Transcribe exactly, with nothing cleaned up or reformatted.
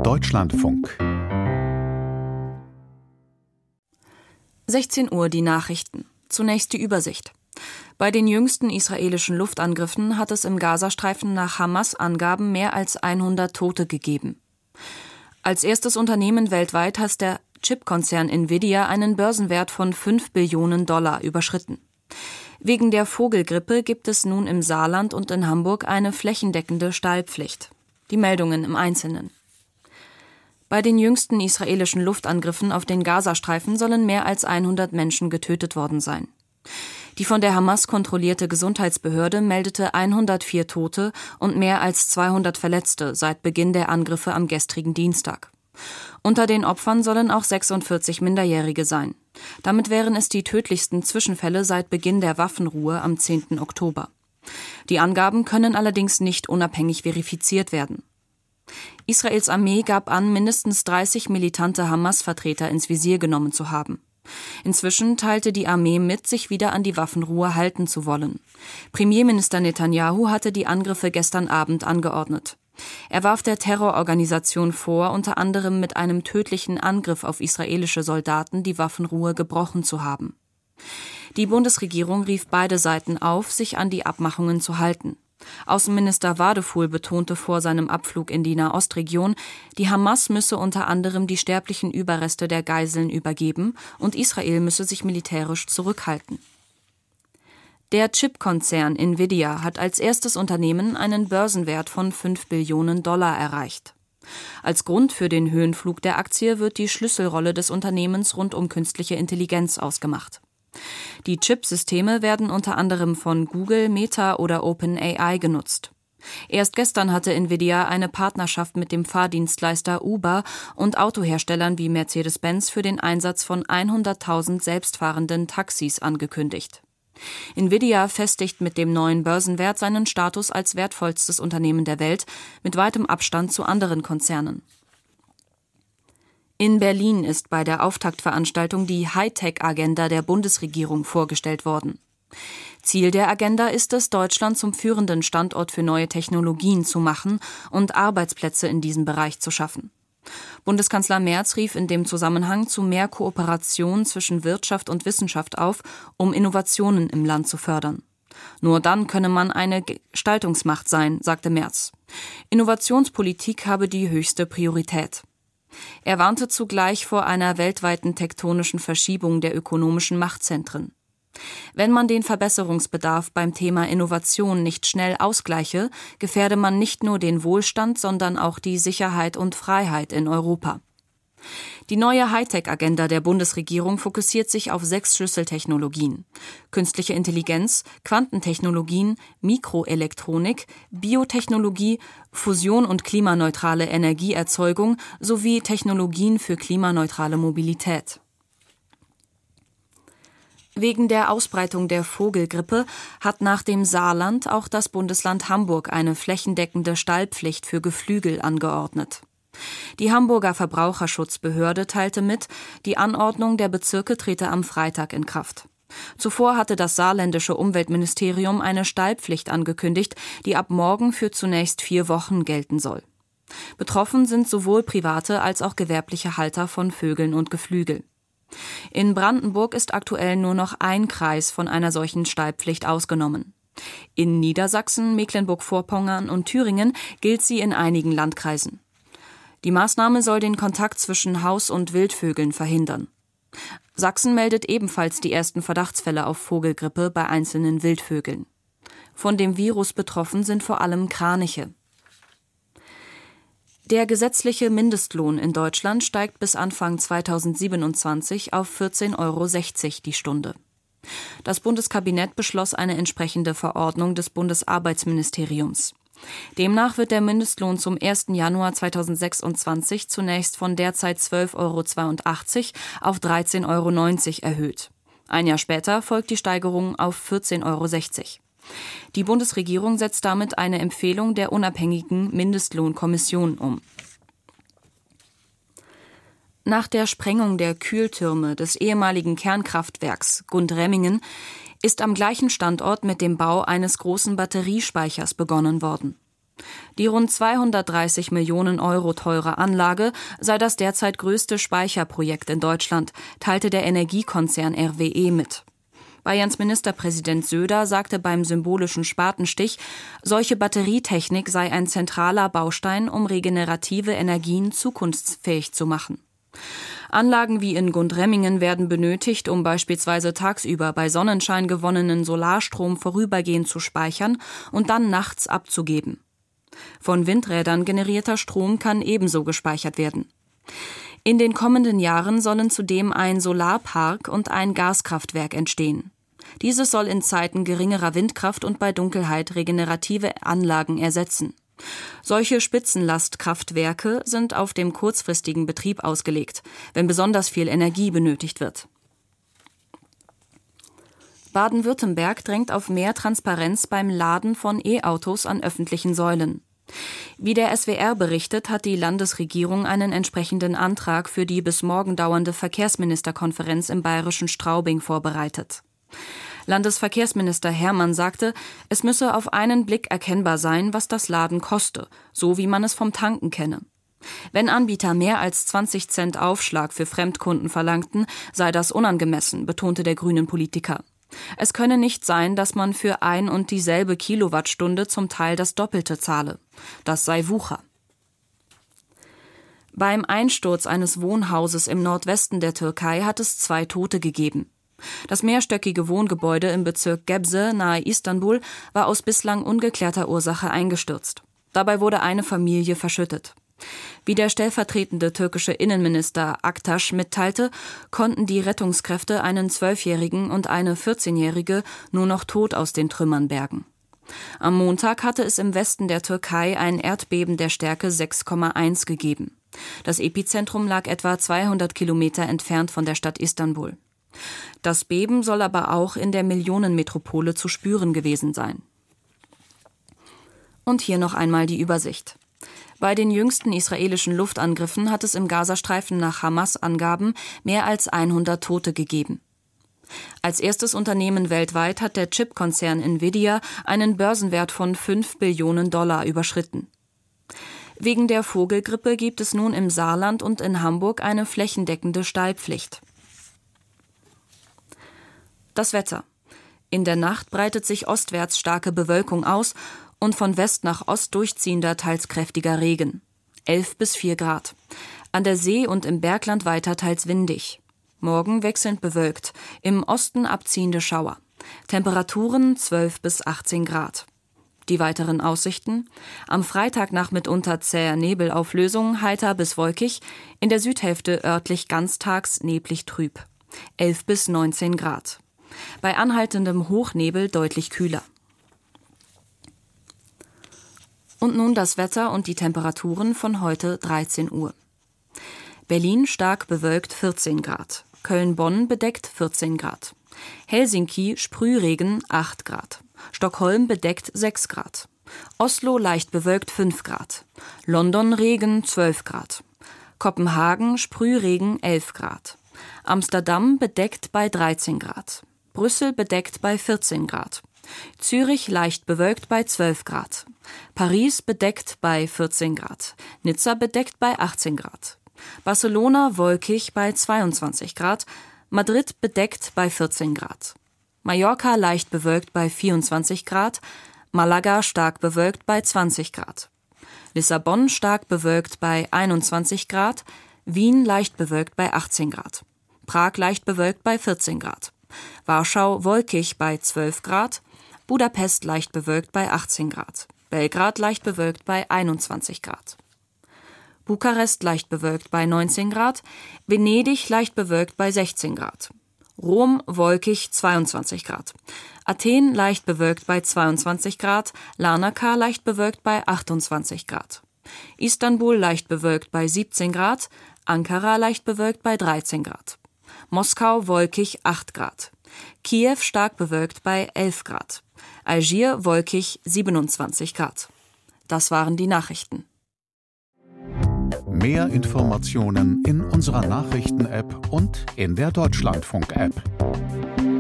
Deutschlandfunk. sechzehn Uhr die Nachrichten. Zunächst die Übersicht. Bei den jüngsten israelischen Luftangriffen hat es im Gazastreifen nach Hamas-Angaben mehr als hundert Tote gegeben. Als erstes Unternehmen weltweit hat der Chipkonzern Nvidia einen Börsenwert von fünf Billionen Dollar überschritten. Wegen der Vogelgrippe gibt es nun im Saarland und in Hamburg eine flächendeckende Stallpflicht. Die Meldungen im Einzelnen. Bei den jüngsten israelischen Luftangriffen auf den Gazastreifen sollen mehr als hundert Menschen getötet worden sein. Die von der Hamas kontrollierte Gesundheitsbehörde meldete hundertvier Tote und mehr als zweihundert Verletzte seit Beginn der Angriffe am gestrigen Dienstag. Unter den Opfern sollen auch sechsundvierzig Minderjährige sein. Damit wären es die tödlichsten Zwischenfälle seit Beginn der Waffenruhe am zehnten Oktober. Die Angaben können allerdings nicht unabhängig verifiziert werden. Israels Armee gab an, mindestens dreißig militante Hamas-Vertreter ins Visier genommen zu haben. Inzwischen teilte die Armee mit, sich wieder an die Waffenruhe halten zu wollen. Premierminister Netanyahu hatte die Angriffe gestern Abend angeordnet. Er warf der Terrororganisation vor, unter anderem mit einem tödlichen Angriff auf israelische Soldaten die Waffenruhe gebrochen zu haben. Die Bundesregierung rief beide Seiten auf, sich an die Abmachungen zu halten. Außenminister Wadefuhl betonte vor seinem Abflug in die Nahostregion, die Hamas müsse unter anderem die sterblichen Überreste der Geiseln übergeben und Israel müsse sich militärisch zurückhalten. Der Chipkonzern Nvidia hat als erstes Unternehmen einen Börsenwert von fünf Billionen Dollar erreicht. Als Grund für den Höhenflug der Aktie wird die Schlüsselrolle des Unternehmens rund um künstliche Intelligenz ausgemacht. Die Chipsysteme werden unter anderem von Google, Meta oder OpenAI genutzt. Erst gestern hatte Nvidia eine Partnerschaft mit dem Fahrdienstleister Uber und Autoherstellern wie Mercedes-Benz für den Einsatz von hunderttausend selbstfahrenden Taxis angekündigt. Nvidia festigt mit dem neuen Börsenwert seinen Status als wertvollstes Unternehmen der Welt, mit weitem Abstand zu anderen Konzernen. In Berlin ist bei der Auftaktveranstaltung die Hightech-Agenda der Bundesregierung vorgestellt worden. Ziel der Agenda ist es, Deutschland zum führenden Standort für neue Technologien zu machen und Arbeitsplätze in diesem Bereich zu schaffen. Bundeskanzler Merz rief in dem Zusammenhang zu mehr Kooperation zwischen Wirtschaft und Wissenschaft auf, um Innovationen im Land zu fördern. Nur dann könne man eine Gestaltungsmacht sein, sagte Merz. Innovationspolitik habe die höchste Priorität. Er warnte zugleich vor einer weltweiten tektonischen Verschiebung der ökonomischen Machtzentren. Wenn man den Verbesserungsbedarf beim Thema Innovation nicht schnell ausgleiche, gefährde man nicht nur den Wohlstand, sondern auch die Sicherheit und Freiheit in Europa. Die neue Hightech-Agenda der Bundesregierung fokussiert sich auf sechs Schlüsseltechnologien: künstliche Intelligenz, Quantentechnologien, Mikroelektronik, Biotechnologie, Fusion und klimaneutrale Energieerzeugung sowie Technologien für klimaneutrale Mobilität. Wegen der Ausbreitung der Vogelgrippe hat nach dem Saarland auch das Bundesland Hamburg eine flächendeckende Stallpflicht für Geflügel angeordnet. Die Hamburger Verbraucherschutzbehörde teilte mit, die Anordnung der Bezirke trete am Freitag in Kraft. Zuvor hatte das saarländische Umweltministerium eine Stallpflicht angekündigt, die ab morgen für zunächst vier Wochen gelten soll. Betroffen sind sowohl private als auch gewerbliche Halter von Vögeln und Geflügel. In Brandenburg ist aktuell nur noch ein Kreis von einer solchen Stallpflicht ausgenommen. In Niedersachsen, Mecklenburg-Vorpommern und Thüringen gilt sie in einigen Landkreisen. Die Maßnahme soll den Kontakt zwischen Haus- und Wildvögeln verhindern. Sachsen meldet ebenfalls die ersten Verdachtsfälle auf Vogelgrippe bei einzelnen Wildvögeln. Von dem Virus betroffen sind vor allem Kraniche. Der gesetzliche Mindestlohn in Deutschland steigt bis Anfang zweitausendsiebenundzwanzig auf vierzehn Euro sechzig die Stunde. Das Bundeskabinett beschloss eine entsprechende Verordnung des Bundesarbeitsministeriums. Demnach wird der Mindestlohn zum ersten Januar zweitausendsechsundzwanzig zunächst von derzeit zwölf Euro zweiundachtzig auf dreizehn Euro neunzig erhöht. Ein Jahr später folgt die Steigerung auf vierzehn Euro sechzig. Die Bundesregierung setzt damit eine Empfehlung der unabhängigen Mindestlohnkommission um. Nach der Sprengung der Kühltürme des ehemaligen Kernkraftwerks Gundremmingen ist am gleichen Standort mit dem Bau eines großen Batteriespeichers begonnen worden. Die rund zweihundertdreißig Millionen Euro teure Anlage sei das derzeit größte Speicherprojekt in Deutschland, teilte der Energiekonzern R W E mit. Bayerns Ministerpräsident Söder sagte beim symbolischen Spatenstich, solche Batterietechnik sei ein zentraler Baustein, um regenerative Energien zukunftsfähig zu machen. Anlagen wie in Gundremmingen werden benötigt, um beispielsweise tagsüber bei Sonnenschein gewonnenen Solarstrom vorübergehend zu speichern und dann nachts abzugeben. Von Windrädern generierter Strom kann ebenso gespeichert werden. In den kommenden Jahren sollen zudem ein Solarpark und ein Gaskraftwerk entstehen. Dieses soll in Zeiten geringerer Windkraft und bei Dunkelheit regenerative Anlagen ersetzen. Solche Spitzenlastkraftwerke sind auf dem kurzfristigen Betrieb ausgelegt, wenn besonders viel Energie benötigt wird. Baden-Württemberg drängt auf mehr Transparenz beim Laden von E-Autos an öffentlichen Säulen. Wie der S W R berichtet, hat die Landesregierung einen entsprechenden Antrag für die bis morgen dauernde Verkehrsministerkonferenz im bayerischen Straubing vorbereitet. Landesverkehrsminister Hermann sagte, es müsse auf einen Blick erkennbar sein, was das Laden koste, so wie man es vom Tanken kenne. Wenn Anbieter mehr als zwanzig Cent Aufschlag für Fremdkunden verlangten, sei das unangemessen, betonte der Grünen-Politiker. Es könne nicht sein, dass man für ein und dieselbe Kilowattstunde zum Teil das Doppelte zahle. Das sei Wucher. Beim Einsturz eines Wohnhauses im Nordwesten der Türkei hat es zwei Tote gegeben. Das mehrstöckige Wohngebäude im Bezirk Gebze nahe Istanbul war aus bislang ungeklärter Ursache eingestürzt. Dabei wurde eine Familie verschüttet. Wie der stellvertretende türkische Innenminister Aktaş mitteilte, konnten die Rettungskräfte einen Zwölfjährigen und eine vierzehnjährige nur noch tot aus den Trümmern bergen. Am Montag hatte es im Westen der Türkei ein Erdbeben der Stärke sechs Komma eins gegeben. Das Epizentrum lag etwa zweihundert Kilometer entfernt von der Stadt Istanbul. Das Beben soll aber auch in der Millionenmetropole zu spüren gewesen sein. Und hier noch einmal die Übersicht. Bei den jüngsten israelischen Luftangriffen hat es im Gazastreifen nach Hamas-Angaben mehr als hundert Tote gegeben. Als erstes Unternehmen weltweit hat der Chipkonzern Nvidia einen Börsenwert von fünf Billionen Dollar überschritten. Wegen der Vogelgrippe gibt es nun im Saarland und in Hamburg eine flächendeckende Stallpflicht. Das Wetter. In der Nacht breitet sich ostwärts starke Bewölkung aus und von West nach Ost durchziehender, teils kräftiger Regen. elf bis vier Grad. An der See und im Bergland weiter teils windig. Morgen wechselnd bewölkt, im Osten abziehende Schauer. Temperaturen zwölf bis achtzehn Grad. Die weiteren Aussichten: Am Freitag nach mitunter zäher Nebelauflösung, heiter bis wolkig, in der Südhälfte örtlich ganztags neblig trüb. elf bis neunzehn Grad. Bei anhaltendem Hochnebel deutlich kühler. Und nun das Wetter und die Temperaturen von heute dreizehn Uhr. Berlin stark bewölkt vierzehn Grad. Köln-Bonn bedeckt vierzehn Grad. Helsinki Sprühregen acht Grad. Stockholm bedeckt sechs Grad. Oslo leicht bewölkt fünf Grad. London Regen zwölf Grad. Kopenhagen Sprühregen elf Grad. Amsterdam bedeckt bei dreizehn Grad. Brüssel bedeckt bei vierzehn Grad. Zürich leicht bewölkt bei zwölf Grad. Paris bedeckt bei vierzehn Grad. Nizza bedeckt bei achtzehn Grad. Barcelona wolkig bei zweiundzwanzig Grad. Madrid bedeckt bei vierzehn Grad. Mallorca leicht bewölkt bei vierundzwanzig Grad. Malaga stark bewölkt bei zwanzig Grad. Lissabon stark bewölkt bei einundzwanzig Grad. Wien leicht bewölkt bei achtzehn Grad. Prag leicht bewölkt bei vierzehn Grad. Warschau wolkig bei zwölf Grad. Budapest leicht bewölkt bei achtzehn Grad. Belgrad leicht bewölkt bei einundzwanzig Grad. Bukarest leicht bewölkt bei neunzehn Grad. Venedig leicht bewölkt bei sechzehn Grad. Rom wolkig zweiundzwanzig Grad. Athen leicht bewölkt bei zweiundzwanzig Grad. Larnaca leicht bewölkt bei achtundzwanzig Grad. Istanbul leicht bewölkt bei siebzehn Grad. Ankara leicht bewölkt bei dreizehn Grad. Moskau wolkig acht Grad. Kiew stark bewölkt bei elf Grad. Algier wolkig siebenundzwanzig Grad. Das waren die Nachrichten. Mehr Informationen in unserer Nachrichten-App und in der Deutschlandfunk-App.